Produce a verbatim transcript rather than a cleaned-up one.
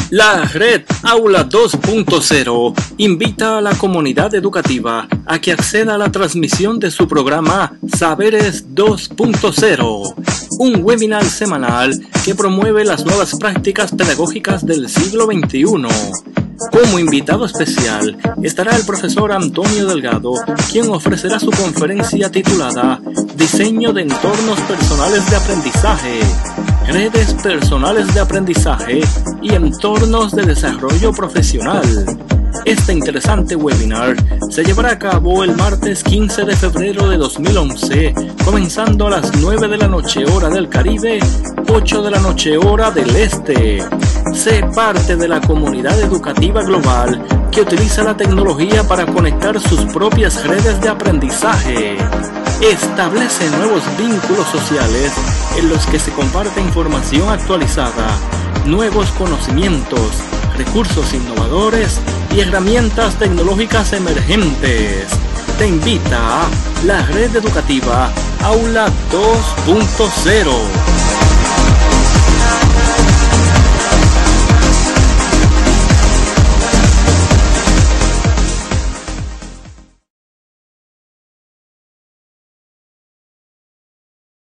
La Red Aula dos punto cero invita a la comunidad educativa a que acceda a la transmisión de su programa Saberes dos punto cero, un webinar semanal que promueve las nuevas prácticas pedagógicas del siglo veintiuno. Como invitado especial estará el profesor Antonio Delgado, quien ofrecerá su conferencia titulada Diseño de entornos personales de aprendizaje, redes personales de aprendizaje y entornos de desarrollo profesional. Este interesante webinar se llevará a cabo el martes quince de febrero de dos mil once, comenzando a las nueve de la noche hora del Caribe, ocho de la noche hora del Este. Sé parte de la comunidad educativa global que utiliza la tecnología para conectar sus propias redes de aprendizaje. Establece nuevos vínculos sociales en los que se comparte información actualizada, nuevos conocimientos, recursos innovadores y herramientas tecnológicas emergentes. Te invita a la red educativa Aula dos punto cero.